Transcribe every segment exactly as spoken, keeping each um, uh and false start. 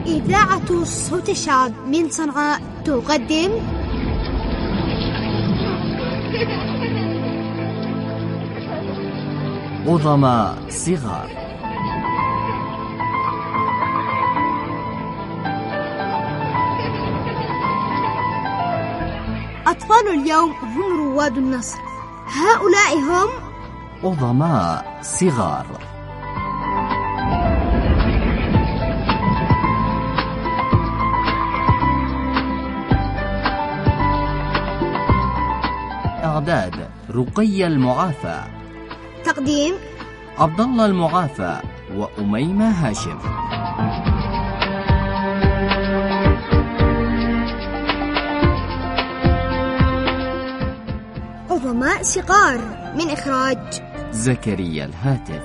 إذاعة صوت الشعب من صنعاء تقدم عظماء صغار. أطفال اليوم هم رواد النصر، هؤلاء هم عظماء صغار. إعداد رقية المعافى، تقديم عبد الله المعافى وأميمة هاشم. عظماء صغار من إخراج زكريا الهاتف.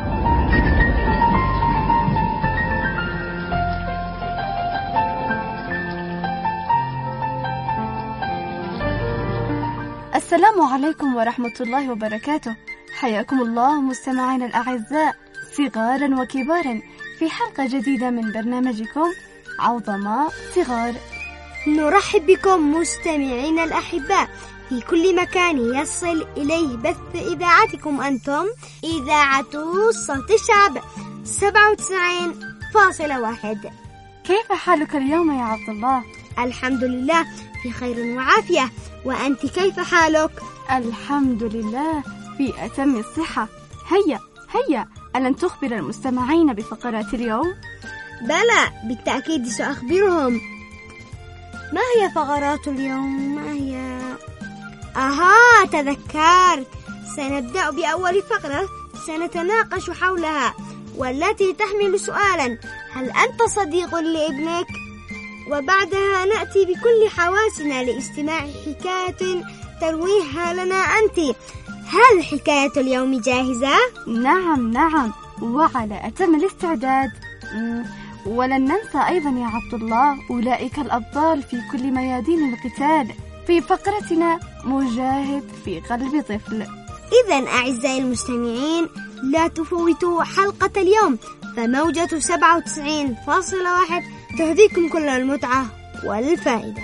السلام عليكم ورحمة الله وبركاته. حياكم الله مستمعين الأعزاء صغارا وكبارا في حلقة جديدة من برنامجكم عظماء صغار. نرحب بكم مستمعين الأحباء في كل مكان يصل إليه بث إذاعتكم أنتم، إذاعة صوت الشعب سبعة وتسعين فاصلة واحد. كيف حالك اليوم يا عبد الله؟ الحمد لله في خير وعافية، وأنت كيف حالك؟ الحمد لله في أتم الصحة. هيا هيا ألن تخبر المستمعين بفقرات اليوم؟ بلى بالتأكيد سأخبرهم. ما هي فقرات اليوم؟ ما هي؟ أها تذكرت، سنبدأ بأول فقرة سنتناقش حولها، والتي تحمل سؤالا: هل أنت صديق لابنك؟ وبعدها نأتي بكل حواسنا لاستماع حكاية ترويها لنا أنت. هل حكاية اليوم جاهزة؟ نعم نعم، وعلى أتم الاستعداد. ولن ننسى أيضا يا عبد الله أولئك الأبطال في كل ميادين القتال في فقرتنا مجاهد في قلب طفل. إذن أعزائي المستمعين، لا تفوتوا حلقة اليوم، فموجة سبعة وتسعين فاصلة واحد تهديكم كل المتعة والفائدة.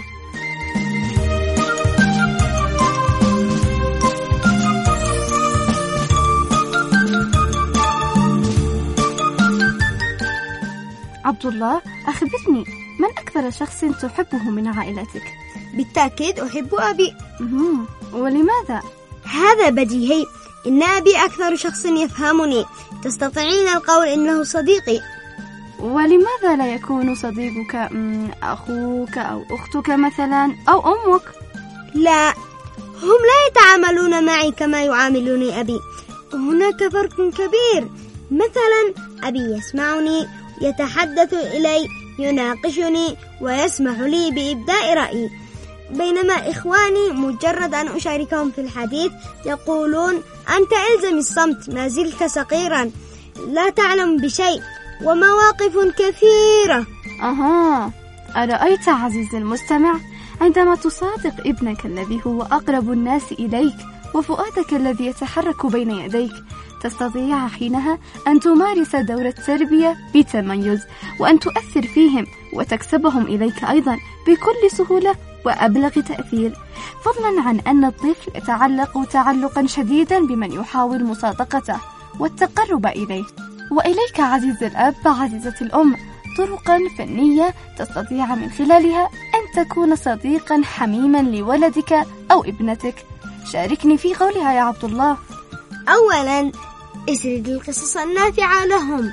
عبد الله، أخبرني، من أكثر شخص تحبه من عائلتك؟ بالتأكيد أحب أبي. ولماذا؟ هذا بديهي، إن أبي أكثر شخص يفهمني، تستطيعين القول إنه صديقي. ولماذا لا يكون صديقك أخوك أو أختك مثلا أو أمك؟ لا، هم لا يتعاملون معي كما يعاملوني أبي، هناك فرق كبير. مثلا أبي يسمعني، يتحدث إلي، يناقشني ويسمح لي بإبداء رأيي، بينما إخواني مجرد أن أشاركهم في الحديث يقولون: أنت إلزم الصمت، ما زلت صغيرا، لا تعلم بشيء، ومواقف كثيرة. أها، أرأيت عزيزي المستمع؟ عندما تصادق ابنك الذي هو أقرب الناس إليك وفؤادك الذي يتحرك بين يديك، تستطيع حينها أن تمارس دور التربية بتميز، وأن تؤثر فيهم وتكسبهم إليك أيضا بكل سهولة وأبلغ تأثير، فضلا عن أن الطفل يتعلق تعلقا شديدا بمن يحاول مصادقته والتقرب إليه. وإليك عزيز الأب عزيزة الأم طرقا فنية تستطيع من خلالها أن تكون صديقا حميما لولدك أو ابنتك. شاركني في قولها يا عبد الله. أولا، اسرد القصص النافعة لهم،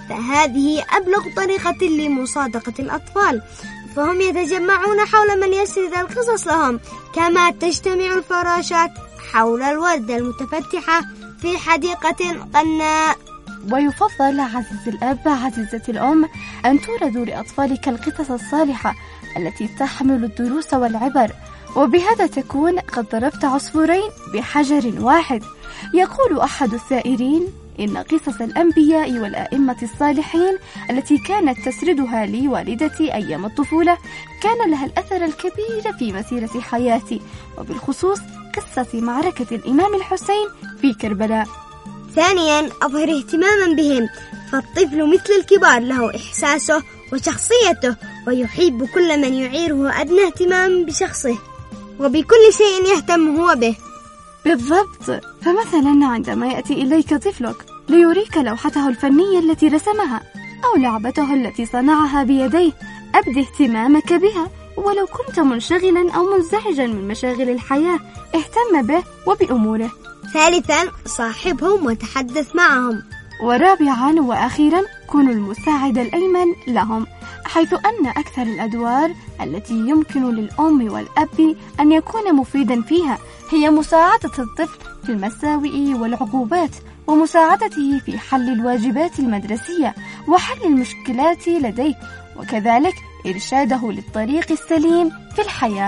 فهذه أبلغ طريقة لمصادقة الأطفال، فهم يتجمعون حول من يسرد القصص لهم، كما تجتمع الفراشات حول الوردة المتفتحة في حديقة قناء. ويفضل عزيز الأب عزيزة الأم أن توردوا لأطفالك القصص الصالحة التي تحمل الدروس والعبر، وبهذا تكون قد ضربت عصفورين بحجر واحد. يقول أحد الثائرين إن قصص الأنبياء والآئمة الصالحين التي كانت تسردها لي والدتي أيام الطفولة كان لها الأثر الكبير في مسيرة حياتي، وبالخصوص قصة معركة الإمام الحسين في كربلاء. ثانيا، أظهر اهتماما بهم، فالطفل مثل الكبار له إحساسه وشخصيته، ويحب كل من يعيره أدنى اهتمام بشخصه وبكل شيء يهتم هو به. بالضبط. فمثلا عندما يأتي إليك طفلك ليريك لوحته الفنية التي رسمها أو لعبته التي صنعها بيديه، أبدي اهتمامك بها، ولو كنت منشغلا أو منزعجا من مشاغل الحياة اهتم به وبأموره. ثالثا، صاحبهم وتحدث معهم. ورابعا وأخيرا، كن المساعد الأيمن لهم، حيث أن أكثر الأدوار التي يمكن للأم والأب أن يكون مفيدا فيها هي مساعدة الطفل في المساوئ والعقوبات، ومساعدته في حل الواجبات المدرسية وحل المشكلات لديه، وكذلك إرشاده للطريق السليم في الحياة.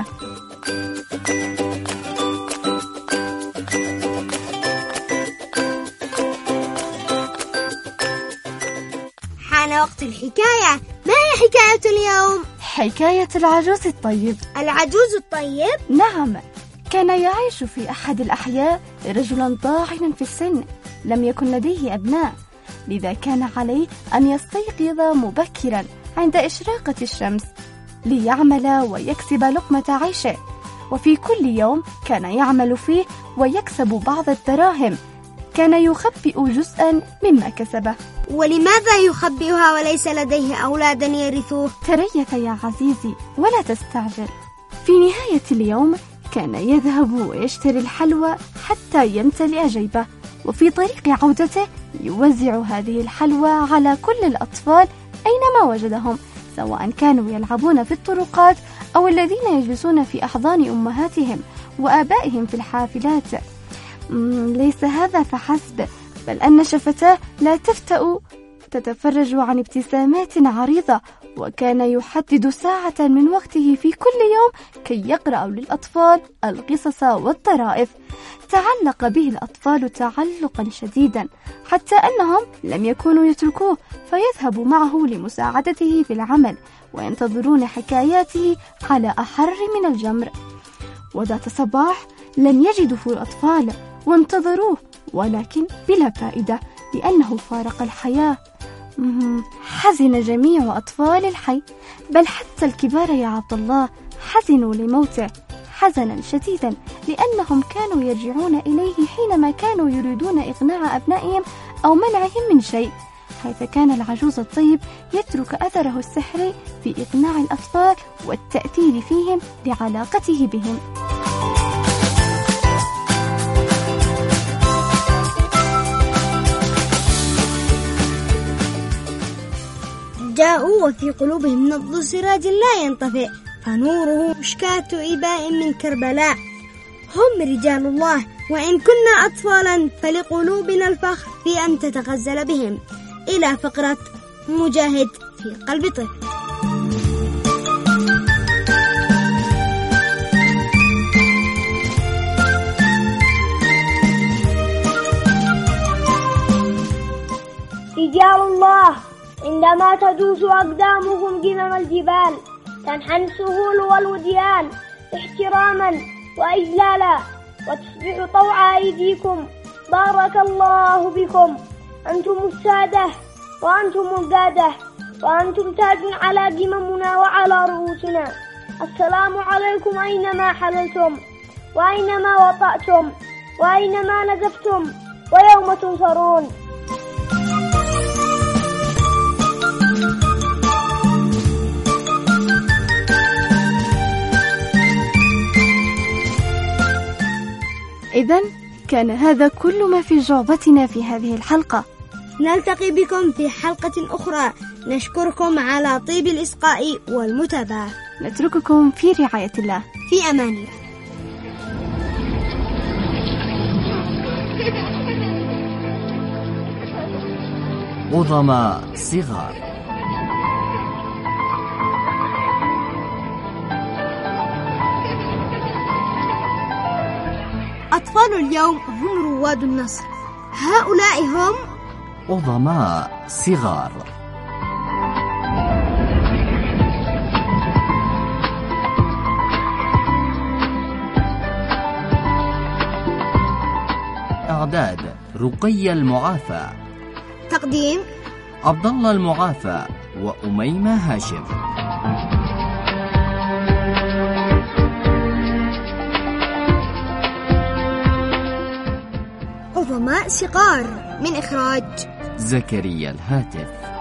حان وقت الحكاية. ما هي حكاية اليوم؟ حكاية العجوز الطيب. العجوز الطيب؟ نعم. كان يعيش في أحد الأحياء رجلا ضاعنا في السن، لم يكن لديه أبناء، لذا كان عليه أن يستيقظ مبكرا عند إشراقة الشمس ليعمل ويكسب لقمة عيشه، وفي كل يوم كان يعمل فيه ويكسب بعض الدراهم، كان يخبئ جزءا مما كسبه. ولماذا يخبئها وليس لديه أولادا يرثوه؟ تريث يا عزيزي ولا تستعجل. في نهاية اليوم كان يذهب ويشتري الحلوى حتى يمتلئ جيبه، وفي طريق عودته يوزع هذه الحلوى على كل الأطفال أينما وجدهم، سواء كانوا يلعبون في الطرقات أو الذين يجلسون في أحضان أمهاتهم وآبائهم في الحافلات. ليس هذا فحسب، بل أن شفتاه لا تفتأ تتفرج عن ابتسامات عريضة، وكان يحدد ساعة من وقته في كل يوم كي يقرأ للأطفال القصص والطرائف. تعلق به الأطفال تعلقا شديدا، حتى أنهم لم يكونوا يتركوه فيذهبوا معه لمساعدته في العمل، وينتظرون حكاياته على أحر من الجمر. وذات صباح لم يجدوا الأطفال وانتظروه، ولكن بلا فائدة، لأنه فارق الحياة. حزن جميع أطفال الحي، بل حتى الكبار يا عبد الله حزنوا لموته حزنا شديدا، لأنهم كانوا يرجعون إليه حينما كانوا يريدون إقناع أبنائهم أو منعهم من شيء، حيث كان العجوز الطيب يترك أثره السحري في إقناع الأطفال والتأثير فيهم لعلاقته بهم. جاءوا وفي قلوبهم نبض سراج لا ينطفئ، فنوره مشكاة إباء من كربلاء. هم رجال الله، وإن كنا أطفالا فلقلوبنا الفخر في أن تتغزل بهم. إلى فقرة مجاهد في قلب طفل. رجال الله عندما تدوس أقدامهم جمم الجبال تنحني السهول والوديان احتراما وإجلالا، وتصبح طوع أيديكم. بارك الله بكم، أنتم السادة وأنتم القادة، وأنتم تاج على جممنا وعلى رؤوسنا. السلام عليكم أينما حللتم، وأينما وطأتم، وأينما نزفتم، ويوم تنصرون. إذن كان هذا كل ما في جعبتنا في هذه الحلقة. نلتقي بكم في حلقة أخرى. نشكركم على طيب الإصغاء والمتابعة. نترككم في رعاية الله. في أمان الله. عظماء صغار. أطفال اليوم هم رواد النصر. هؤلاء هم عظماء صغار. إعداد رقية المعافى. تقديم عبد الله المعافى وأميمة هاشم. عظماء صغار من إخراج زكريا الهاتف.